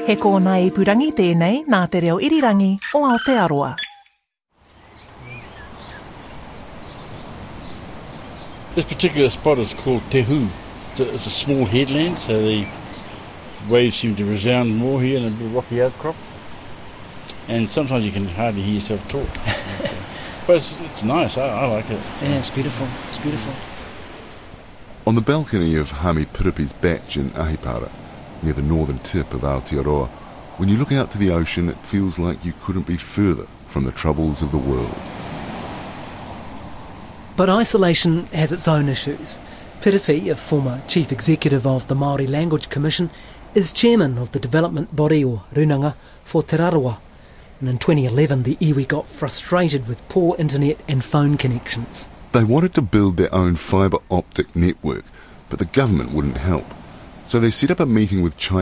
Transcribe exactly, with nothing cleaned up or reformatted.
He kōna e purangi tēnei nā te reo irirangi o Aotearoa. This particular spot is called Te Hu. It's a, it's a small headland, so the waves seem to resound more here in a bit of rocky outcrop. And sometimes you can hardly hear yourself talk. But it's, it's nice, I, I like it. Yeah, it's beautiful, it's beautiful. On the balcony of Hami Piripi's Batch in Ahipara, near the northern tip of Aotearoa, when you look out to the ocean, it feels like you couldn't be further from the troubles of the world. But isolation has its own issues. Piripi, a former chief executive of the Māori Language Commission, is chairman of the development body, or Runanga, for Te Raroa. And in twenty eleven, the iwi got frustrated with poor internet and phone connections. They wanted to build their own fibre optic network, but the government wouldn't help. So they set up a meeting with China